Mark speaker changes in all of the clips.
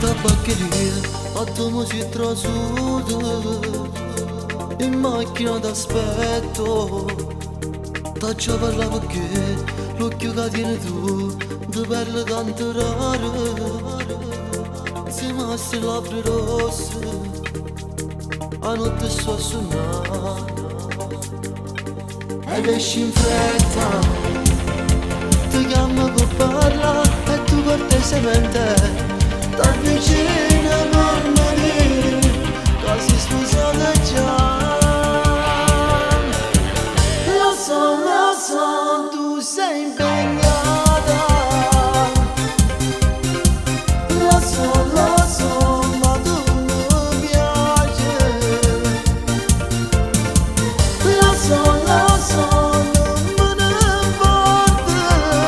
Speaker 1: tabaccheria, atomo si trasuda, in macchina d'aspetto, taccia parla perché l'occhio che tieni tu, di perle tante rare, si massi labbra rosse, a notte sto a suonare, ed esci in fretta, ti chiamo per parlare e tu cortesemente t'avvicina mamma mia, quasi sposata già. Lo so, tu sei impegnata. Lo so, ma tu mi piaci. Lo so, non me ne importa.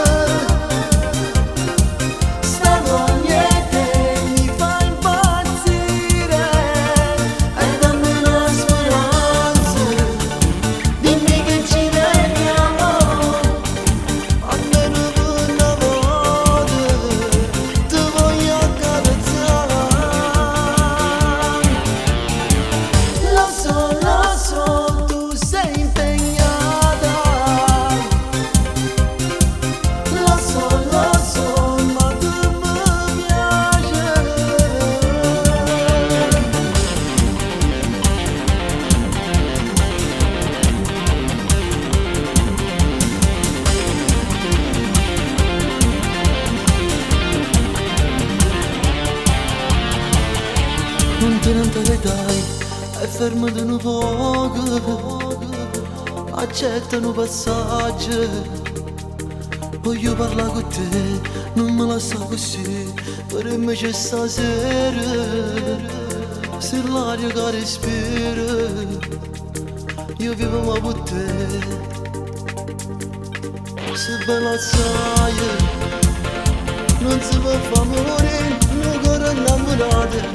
Speaker 1: Sta donna mi fa impazzire e dammi una speranza. Dimmi che ci vediamo, almeno per una volta ti voglio accarezzare. Lo so, tu sei impegnata. Lo so, ma tu mi piaci. Non te ne dai e fermati un poco, accetta un passaggio, voglio parlare con te, non me la sa così, per me c'è stasera, se l'aria che respira, io vivo ma per te, se bella sai, non si può fare morire, un cuore innamorato.